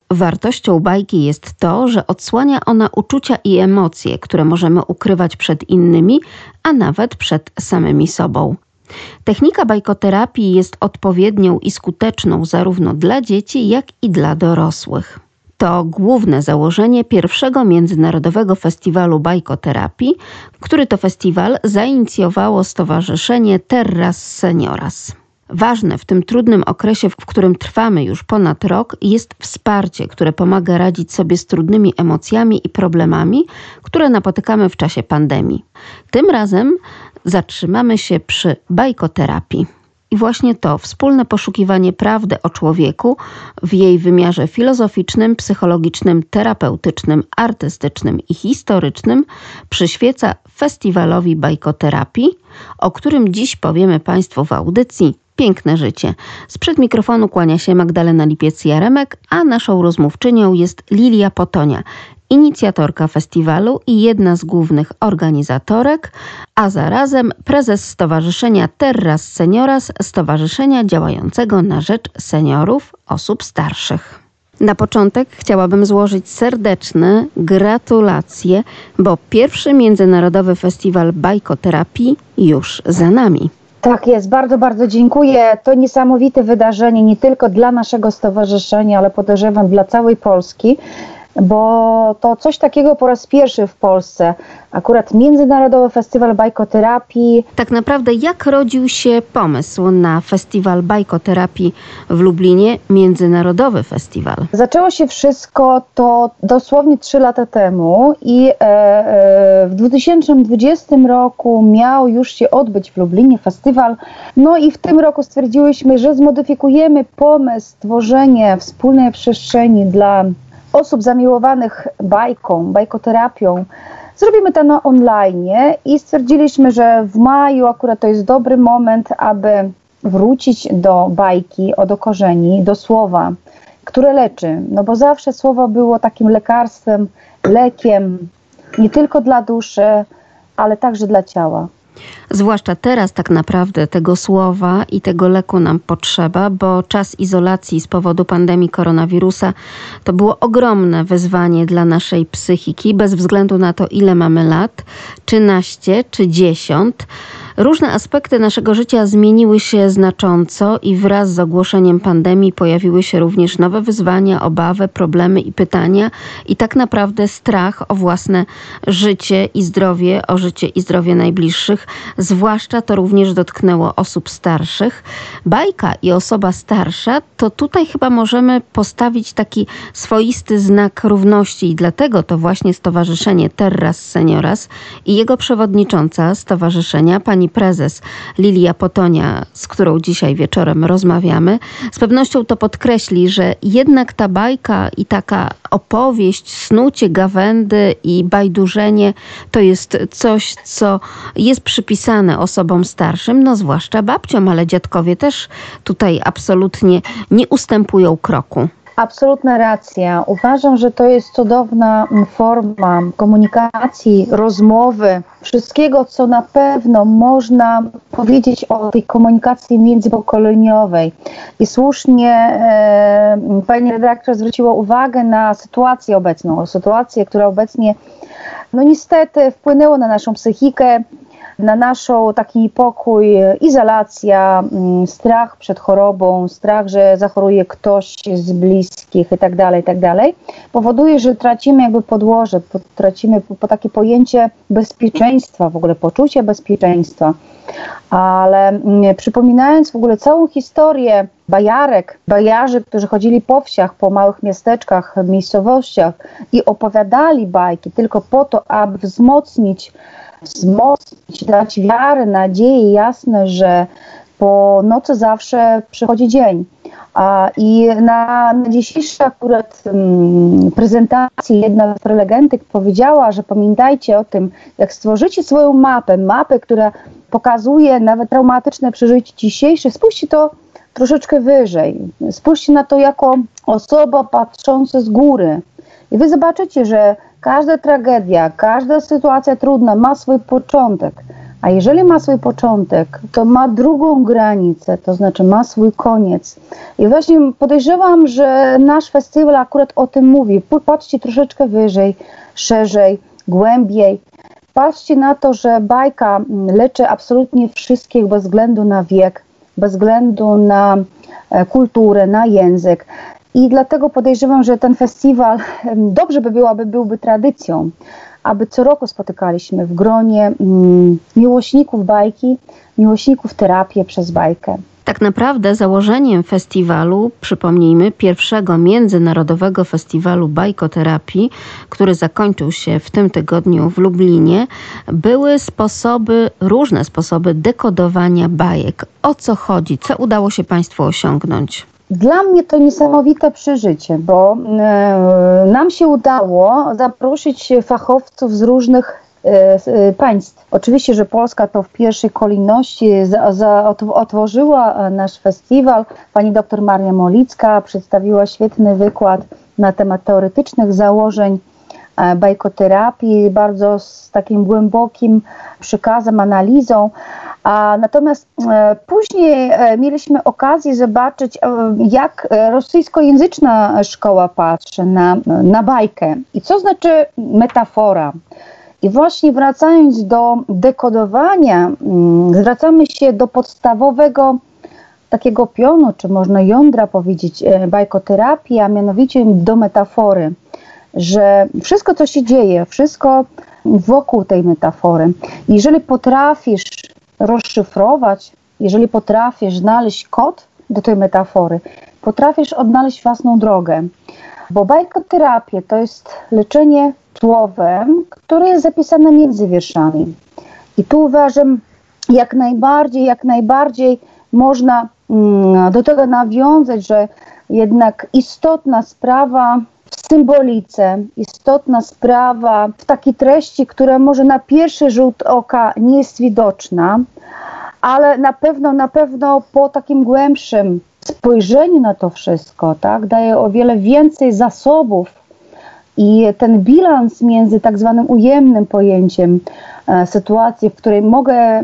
Wartością bajki jest to, że odsłania ona uczucia i emocje, które możemy ukrywać przed innymi, a nawet przed samymi sobą. Technika bajkoterapii jest odpowiednią i skuteczną zarówno dla dzieci, jak i dla dorosłych. To główne założenie pierwszego Międzynarodowego Festiwalu Bajkoterapii, który to festiwal zainicjowało Stowarzyszenie Terras Senioras. Ważne w tym trudnym okresie, w którym trwamy już ponad rok, jest wsparcie, które pomaga radzić sobie z trudnymi emocjami i problemami, które napotykamy w czasie pandemii. Tym razem zatrzymamy się przy bajkoterapii. I właśnie to wspólne poszukiwanie prawdy o człowieku w jej wymiarze filozoficznym, psychologicznym, terapeutycznym, artystycznym i historycznym przyświeca festiwalowi bajkoterapii, o którym dziś powiemy Państwu w audycji Piękne życie. Sprzed mikrofonu kłania się Magdalena Lipiec-Jaremek, a naszą rozmówczynią jest Lilia Potonia, inicjatorka festiwalu i jedna z głównych organizatorek, a zarazem prezes Stowarzyszenia Terras Senioras, stowarzyszenia działającego na rzecz seniorów, osób starszych. Na początek chciałabym złożyć serdeczne gratulacje, bo pierwszy Międzynarodowy Festiwal Bajkoterapii już za nami. Tak jest, bardzo, bardzo dziękuję. To niesamowite wydarzenie nie tylko dla naszego stowarzyszenia, ale podejrzewam dla całej Polski, bo to coś takiego po raz pierwszy w Polsce. Akurat Międzynarodowy Festiwal Bajkoterapii. Tak naprawdę jak rodził się pomysł na Festiwal Bajkoterapii w Lublinie, Międzynarodowy Festiwal? Zaczęło się wszystko to dosłownie 3 lata temu i w 2020 roku miał już się odbyć w Lublinie festiwal. No i w tym roku stwierdziłyśmy, że zmodyfikujemy pomysł, stworzenie wspólnej przestrzeni dla osób zamiłowanych bajką, bajkoterapią. Zrobimy to na online i stwierdziliśmy, że w maju akurat to jest dobry moment, aby wrócić do bajki, do korzeni, do słowa, które leczy. No bo zawsze słowo było takim lekarstwem, lekiem, nie tylko dla duszy, ale także dla ciała. Zwłaszcza teraz tak naprawdę tego słowa i tego leku nam potrzeba, bo czas izolacji z powodu pandemii koronawirusa to było ogromne wyzwanie dla naszej psychiki, bez względu na to, ile mamy lat, czy naście, czy 10. Różne aspekty naszego życia zmieniły się znacząco i wraz z ogłoszeniem pandemii pojawiły się również nowe wyzwania, obawy, problemy i pytania i tak naprawdę strach o własne życie i zdrowie, o życie i zdrowie najbliższych. Zwłaszcza to również dotknęło osób starszych. Bajka i osoba starsza, to tutaj chyba możemy postawić taki swoisty znak równości i dlatego to właśnie Stowarzyszenie Terras Senioras i jego przewodnicząca stowarzyszenia, pani prezes Lilia Potonia, z którą dzisiaj wieczorem rozmawiamy, z pewnością to podkreśli, że jednak ta bajka i taka opowieść, snucie gawędy i bajdurzenie to jest coś, co jest przypisane osobom starszym, no zwłaszcza babciom, ale dziadkowie też tutaj absolutnie nie ustępują kroku. Absolutna racja. Uważam, że to jest cudowna forma komunikacji, rozmowy, wszystkiego, co na pewno można powiedzieć o tej komunikacji międzypokoleniowej. I słusznie pani redaktor zwróciła uwagę na sytuację obecną, sytuację, która obecnie no niestety wpłynęła na naszą psychikę, na naszą taki niepokój, izolacja, strach przed chorobą, strach, że zachoruje ktoś z bliskich i tak dalej, powoduje, że tracimy jakby podłoże, tracimy takie pojęcie bezpieczeństwa, w ogóle poczucie bezpieczeństwa. Ale przypominając w ogóle całą historię bajarzy, którzy chodzili po wsiach, po małych miasteczkach, miejscowościach i opowiadali bajki tylko po to, aby wzmocnić, dać wiarę, nadzieję, jasne, że po nocy zawsze przychodzi dzień. I na dzisiejszej akurat prezentacji jedna z prelegentek powiedziała, że pamiętajcie o tym, jak stworzycie swoją mapę, która pokazuje nawet traumatyczne przeżycie dzisiejsze, spójrzcie to troszeczkę wyżej. Spójrzcie na to jako osoba patrząca z góry. I wy zobaczycie, że każda tragedia, każda sytuacja trudna ma swój początek. A jeżeli ma swój początek, to ma drugą granicę, to znaczy ma swój koniec. I właśnie podejrzewam, że nasz festiwal akurat o tym mówi. Patrzcie troszeczkę wyżej, szerzej, głębiej. Patrzcie na to, że bajka leczy absolutnie wszystkich bez względu na wiek, bez względu na kulturę, na język. I dlatego podejrzewam, że ten festiwal dobrze by było, aby byłby tradycją, aby co roku spotykaliśmy w gronie miłośników bajki, miłośników terapii przez bajkę. Tak naprawdę założeniem festiwalu, przypomnijmy, pierwszego międzynarodowego festiwalu bajkoterapii, który zakończył się w tym tygodniu w Lublinie, były różne sposoby dekodowania bajek. O co chodzi? Co udało się Państwu osiągnąć? Dla mnie to niesamowite przeżycie, bo nam się udało zaprosić fachowców z różnych państw. Oczywiście, że Polska to w pierwszej kolejności otworzyła nasz festiwal. Pani dr Maria Molicka przedstawiła świetny wykład na temat teoretycznych założeń bajkoterapii, bardzo z takim głębokim przekazem, analizą. Natomiast później mieliśmy okazję zobaczyć, jak rosyjskojęzyczna szkoła patrzy na bajkę i co znaczy metafora. I właśnie wracając do dekodowania, zwracamy się do podstawowego takiego pionu, czy można jądra powiedzieć, bajkoterapii, a mianowicie do metafory, że wszystko, co się dzieje, wszystko wokół tej metafory, jeżeli potrafisz rozszyfrować, jeżeli potrafisz znaleźć kod do tej metafory, potrafisz odnaleźć własną drogę, bo bajkoterapia to jest leczenie słowem, które jest zapisane między wierszami. I tu uważam, jak najbardziej można do tego nawiązać, że jednak istotna sprawa w symbolice, istotna sprawa w takiej treści, która może na pierwszy rzut oka nie jest widoczna, ale na pewno po takim głębszym spojrzeniu na to wszystko, tak, daje o wiele więcej zasobów i ten bilans między tak zwanym ujemnym pojęciem sytuacji, w której mogę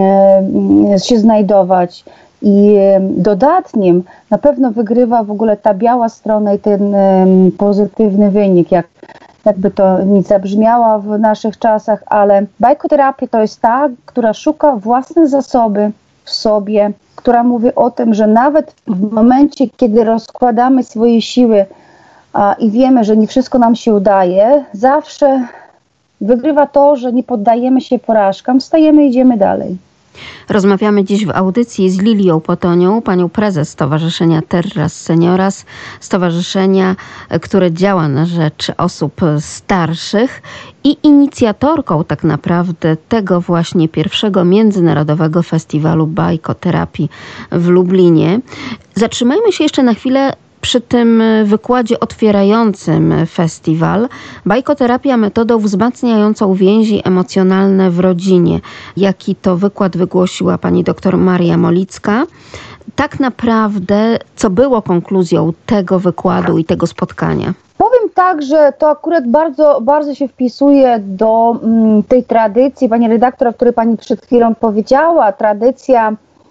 się znajdować, i dodatnim na pewno wygrywa w ogóle ta biała strona i ten pozytywny wynik, jakby to nie zabrzmiało w naszych czasach, ale bajkoterapia to jest ta, która szuka własne zasoby w sobie, która mówi o tym, że nawet w momencie, kiedy rozkładamy swoje siły i wiemy, że nie wszystko nam się udaje, zawsze wygrywa to, że nie poddajemy się porażkom, wstajemy i idziemy dalej. Rozmawiamy dziś w audycji z Lilią Potonią, panią prezes Stowarzyszenia Terras Senioras, stowarzyszenia, które działa na rzecz osób starszych i inicjatorką tak naprawdę tego właśnie pierwszego międzynarodowego festiwalu bajkoterapii w Lublinie. Zatrzymajmy się jeszcze na chwilę przy tym wykładzie otwierającym festiwal. Bajkoterapia metodą wzmacniającą więzi emocjonalne w rodzinie. Jaki to wykład wygłosiła pani dr Maria Molicka. Tak naprawdę, co było konkluzją tego wykładu i tego spotkania? Powiem tak, że to akurat bardzo, bardzo się wpisuje do tej tradycji, pani redaktor, o której pani przed chwilą powiedziała, tradycja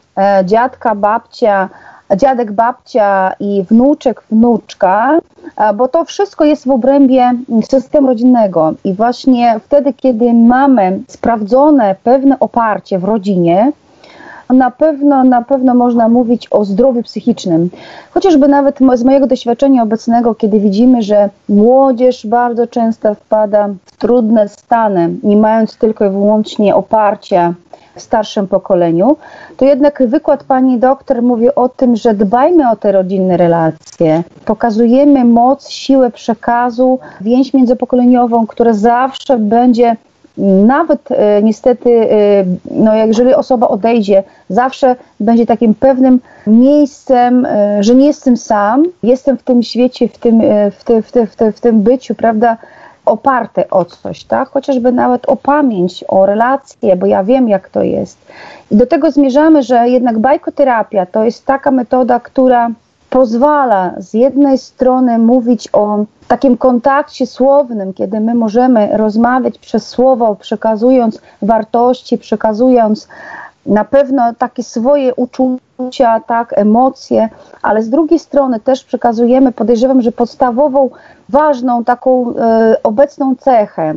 dziadek, babcia i wnuczek, wnuczka, bo to wszystko jest w obrębie systemu rodzinnego i właśnie wtedy, kiedy mamy sprawdzone pewne oparcie w rodzinie, na pewno można mówić o zdrowiu psychicznym. Chociażby nawet z mojego doświadczenia obecnego, kiedy widzimy, że młodzież bardzo często wpada w trudne stany, nie mając tylko i wyłącznie oparcia w starszym pokoleniu, to jednak wykład pani doktor mówi o tym, że dbajmy o te rodzinne relacje, pokazujemy moc, siłę przekazu, więź międzypokoleniową, która zawsze będzie, nawet niestety, jeżeli osoba odejdzie, zawsze będzie takim pewnym miejscem, że nie jestem sam, jestem w tym świecie, w tym byciu, prawda, oparte o coś, tak? Chociażby nawet o pamięć, o relacje, bo ja wiem, jak to jest. I do tego zmierzamy, że jednak bajkoterapia to jest taka metoda, która pozwala z jednej strony mówić o takim kontakcie słownym, kiedy my możemy rozmawiać przez słowo, przekazując wartości, przekazując na pewno takie swoje uczucia, tak, emocje, ale z drugiej strony też przekazujemy, podejrzewam, że podstawową, ważną taką obecną cechę.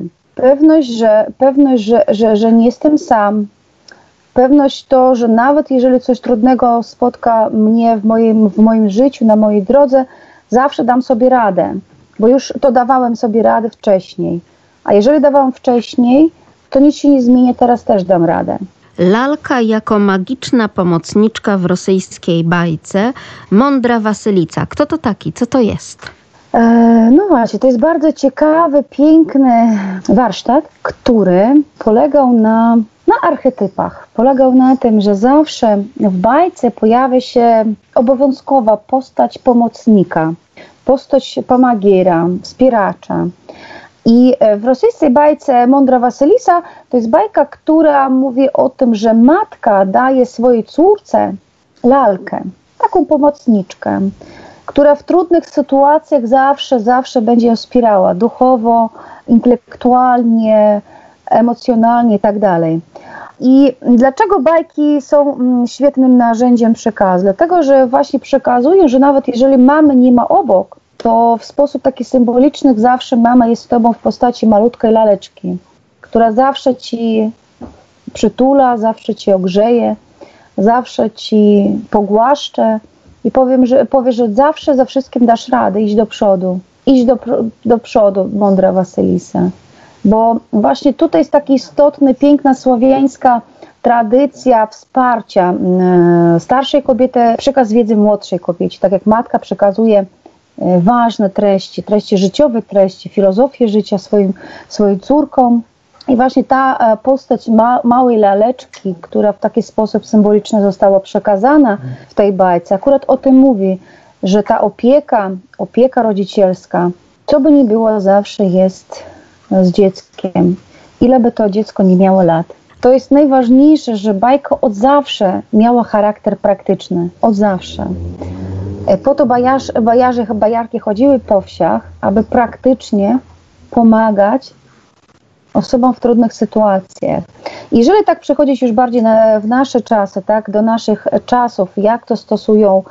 Pewność, że nie jestem sam. Pewność to, że nawet jeżeli coś trudnego spotka mnie w moim życiu, na mojej drodze, zawsze dam sobie radę, bo już to dawałem sobie radę wcześniej. A jeżeli dawałam wcześniej, to nic się nie zmieni, teraz też dam radę. Lalka jako magiczna pomocniczka w rosyjskiej bajce Mądra Wasylica. Kto to taki? Co to jest? No właśnie, to jest bardzo ciekawy, piękny warsztat, który polegał na archetypach. Polegał na tym, że zawsze w bajce pojawia się obowiązkowa postać pomocnika, postać pomagiera, wspieracza. I w rosyjskiej bajce Mądra Wasylisa to jest bajka, która mówi o tym, że matka daje swojej córce lalkę, taką pomocniczkę, która w trudnych sytuacjach zawsze będzie ją wspierała duchowo, intelektualnie, emocjonalnie itd. I dlaczego bajki są świetnym narzędziem przekazu? Dlatego, że właśnie przekazują, że nawet jeżeli mamy nie ma obok, to w sposób taki symboliczny zawsze mama jest z tobą w postaci malutkiej laleczki, która zawsze ci przytula, zawsze ci ogrzeje, zawsze ci pogłaszcze i powie, że zawsze za wszystkim dasz radę, iść do przodu. Iść do przodu, Mądra Wasylisa. Bo właśnie tutaj jest taki istotny, piękna słowiańska tradycja wsparcia starszej kobiety, przekaz wiedzy młodszej kobiecie. Tak jak matka przekazuje ważne treści życiowe, treści, filozofię życia swoim córkom. I właśnie ta postać małej laleczki, która w taki sposób symboliczny została przekazana w tej bajce, akurat o tym mówi, że ta opieka rodzicielska, co by ni było, zawsze jest z dzieckiem, ile by to dziecko nie miało lat. To jest najważniejsze, że bajka od zawsze miała charakter praktyczny, od zawsze. Po to bajarki chodziły po wsiach, aby praktycznie pomagać osobom w trudnych sytuacjach. Jeżeli tak przechodzić już bardziej w nasze czasy, tak, do naszych czasów, jak to stosują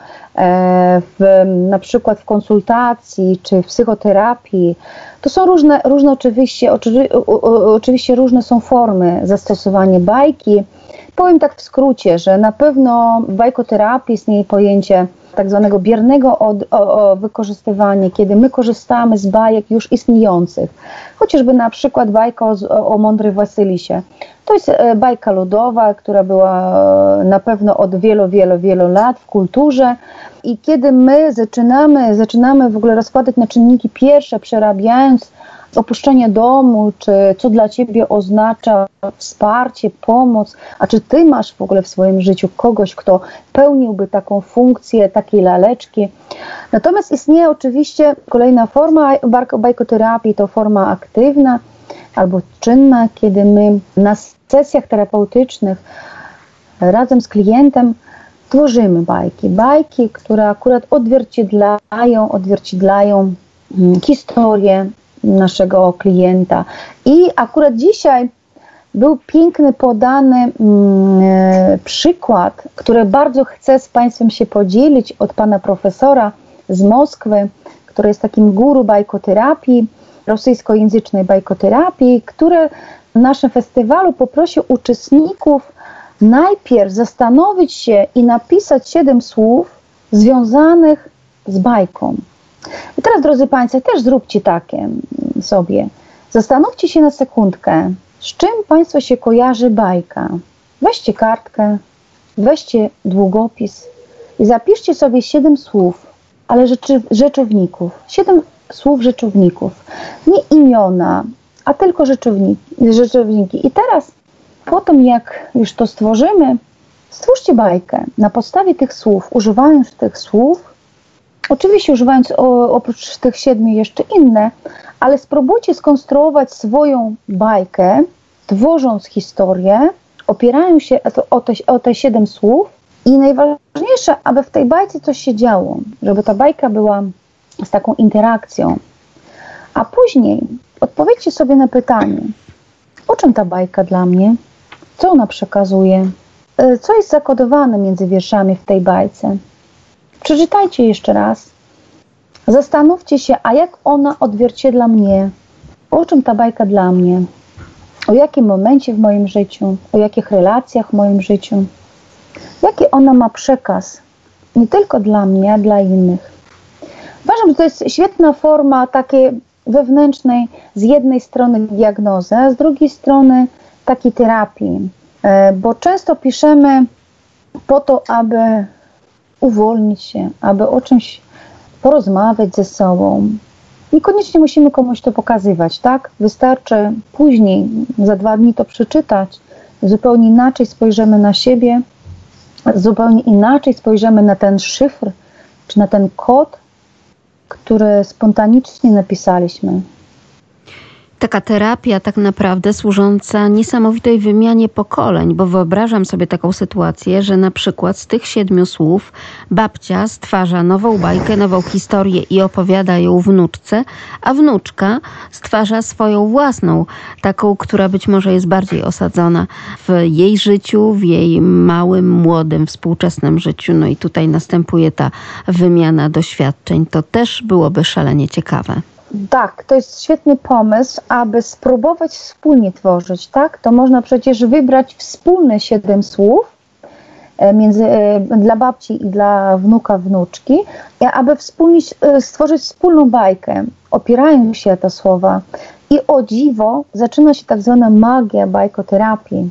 na przykład w konsultacji czy w psychoterapii, to są różne oczywiście różne są formy zastosowania bajki. Powiem tak w skrócie, że na pewno w bajkoterapii istnieje pojęcie tak zwanego biernego wykorzystywania, kiedy my korzystamy z bajek już istniejących. Chociażby na przykład bajka o Mądrej Wasylisie. To jest bajka ludowa, która była na pewno od wielu lat w kulturze. I kiedy my zaczynamy w ogóle rozkładać na czynniki pierwsze, przerabiając opuszczenie domu, czy co dla ciebie oznacza wsparcie, pomoc, a czy ty masz w ogóle w swoim życiu kogoś, kto pełniłby taką funkcję, takiej laleczki. Natomiast istnieje oczywiście kolejna forma bajkoterapii, to forma aktywna albo czynna, kiedy my na sesjach terapeutycznych razem z klientem tworzymy bajki, które akurat odzwierciedlają historię naszego klienta. I akurat dzisiaj był piękny podany przykład, który bardzo chcę z Państwem się podzielić, od pana profesora z Moskwy, który jest takim guru bajkoterapii, rosyjskojęzycznej bajkoterapii, który w naszym festiwalu poprosił uczestników najpierw zastanowić się i napisać 7 słów związanych z bajką. I teraz, drodzy Państwo, też zróbcie takie sobie. Zastanówcie się na sekundkę, z czym Państwu się kojarzy bajka. Weźcie kartkę, weźcie długopis i zapiszcie sobie 7 słów, ale rzeczowników. 7 słów rzeczowników. Nie imiona, a tylko rzeczowniki. I teraz, po tym jak już to stworzymy, stwórzcie bajkę na podstawie tych słów, używając tych słów, oczywiście używając oprócz tych 7 jeszcze inne, ale spróbujcie skonstruować swoją bajkę, tworząc historię, opierając się o te 7 słów I najważniejsze, aby w tej bajce coś się działo, żeby ta bajka była z taką interakcją. A później odpowiedzcie sobie na pytanie, o czym ta bajka dla mnie? Co ona przekazuje? Co jest zakodowane między wierszami w tej bajce? Przeczytajcie jeszcze raz. Zastanówcie się, a jak ona odzwierciedla mnie? O czym ta bajka dla mnie? O jakim momencie w moim życiu? O jakich relacjach w moim życiu? Jaki ona ma przekaz? Nie tylko dla mnie, a dla innych. Uważam, że to jest świetna forma takiej wewnętrznej, z jednej strony diagnozy, a z drugiej strony takiej terapii. Bo często piszemy po to, aby uwolnić się, aby o czymś porozmawiać ze sobą. Niekoniecznie musimy komuś to pokazywać, tak? Wystarczy później, za 2 dni to przeczytać. Zupełnie inaczej spojrzymy na siebie, zupełnie inaczej spojrzymy na ten szyfr, czy na ten kod, który spontanicznie napisaliśmy. Taka terapia tak naprawdę służąca niesamowitej wymianie pokoleń, bo wyobrażam sobie taką sytuację, że na przykład z tych 7 słów babcia stwarza nową bajkę, nową historię i opowiada ją wnuczce, a wnuczka stwarza swoją własną, taką, która być może jest bardziej osadzona w jej życiu, w jej małym, młodym, współczesnym życiu. No i tutaj następuje ta wymiana doświadczeń. To też byłoby szalenie ciekawe. Tak, to jest świetny pomysł, aby spróbować wspólnie tworzyć, tak? To można przecież wybrać wspólne 7 słów dla babci i dla wnuka, wnuczki, aby wspólnie stworzyć wspólną bajkę. Opierają się te słowa i o dziwo zaczyna się tak zwana magia bajkoterapii.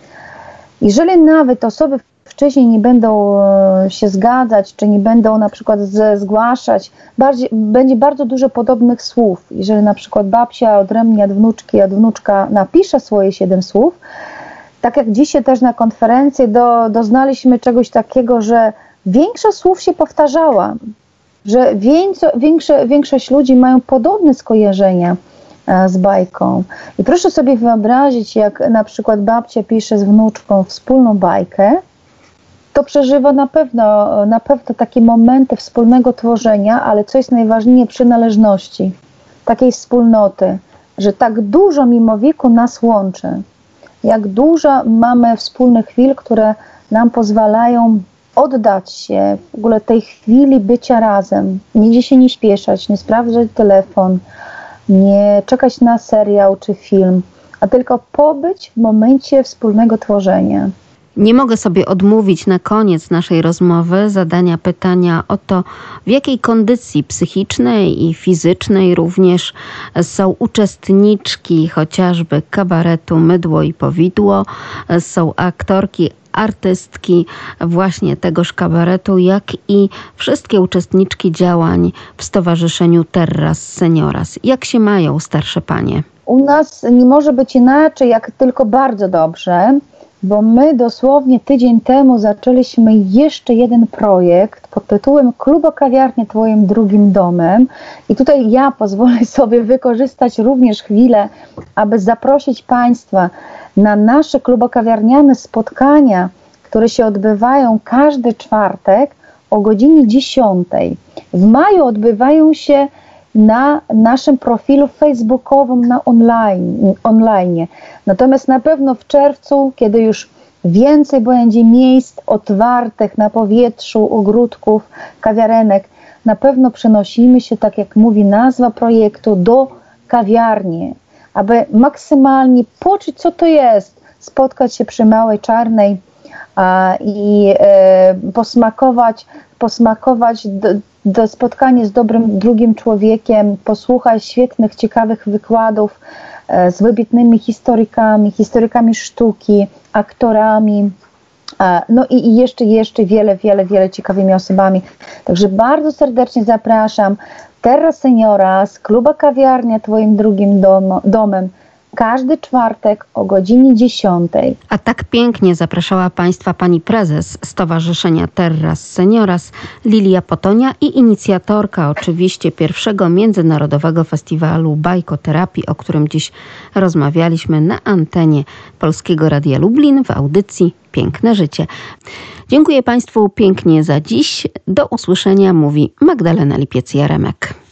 Jeżeli nawet osoby wcześniej nie będą się zgadzać, czy nie będą na przykład zgłaszać, będzie bardzo dużo podobnych słów. Jeżeli na przykład babcia odrębnie od wnuczki, a wnuczka napisze swoje 7 słów, tak jak dzisiaj też na konferencji doznaliśmy czegoś takiego, że większość słów się powtarzała, że większość ludzi mają podobne skojarzenia z bajką. I proszę sobie wyobrazić, jak na przykład babcia pisze z wnuczką wspólną bajkę, to przeżywa na pewno takie momenty wspólnego tworzenia, ale co jest najważniejsze, przynależności, takiej wspólnoty, że tak dużo mimo wieku nas łączy, jak dużo mamy wspólnych chwil, które nam pozwalają oddać się w ogóle tej chwili bycia razem, nigdzie się nie śpieszać, nie sprawdzać telefon, nie czekać na serial czy film, a tylko pobyć w momencie wspólnego tworzenia. Nie mogę sobie odmówić na koniec naszej rozmowy zadania pytania o to, w jakiej kondycji psychicznej i fizycznej również są uczestniczki chociażby kabaretu Mydło i Powidło, są aktorki, artystki właśnie tegoż kabaretu, jak i wszystkie uczestniczki działań w Stowarzyszeniu Terras Senioras. Jak się mają starsze panie? U nas nie może być inaczej, jak tylko bardzo dobrze. Bo my dosłownie tydzień temu zaczęliśmy jeszcze jeden projekt pod tytułem Klubo-kawiarnia Twoim drugim domem. I tutaj ja pozwolę sobie wykorzystać również chwilę, aby zaprosić Państwa na nasze klubokawiarniane spotkania, które się odbywają każdy czwartek o godzinie 10. W maju odbywają się na naszym profilu facebookowym na online. Natomiast na pewno w czerwcu, kiedy już więcej będzie miejsc otwartych na powietrzu, ogródków, kawiarenek, na pewno przenosimy się, tak jak mówi nazwa projektu, do kawiarni, aby maksymalnie poczuć, co to jest, spotkać się przy Małej Czarnej i posmakować do spotkania z dobrym drugim człowiekiem, posłuchać świetnych, ciekawych wykładów z wybitnymi historykami sztuki, aktorami, no i jeszcze wiele ciekawymi osobami. Także bardzo serdecznie zapraszam. Terras Senioras, Kluba-kawiarnia Twoim drugim domem. Każdy czwartek o godzinie 10. A tak pięknie zapraszała Państwa pani prezes Stowarzyszenia Terras Senioras Lilia Potonia i inicjatorka oczywiście pierwszego Międzynarodowego Festiwalu Bajkoterapii, o którym dziś rozmawialiśmy na antenie Polskiego Radia Lublin w audycji Piękne Życie. Dziękuję Państwu pięknie za dziś. Do usłyszenia, mówi Magdalena Lipiec-Jaremek.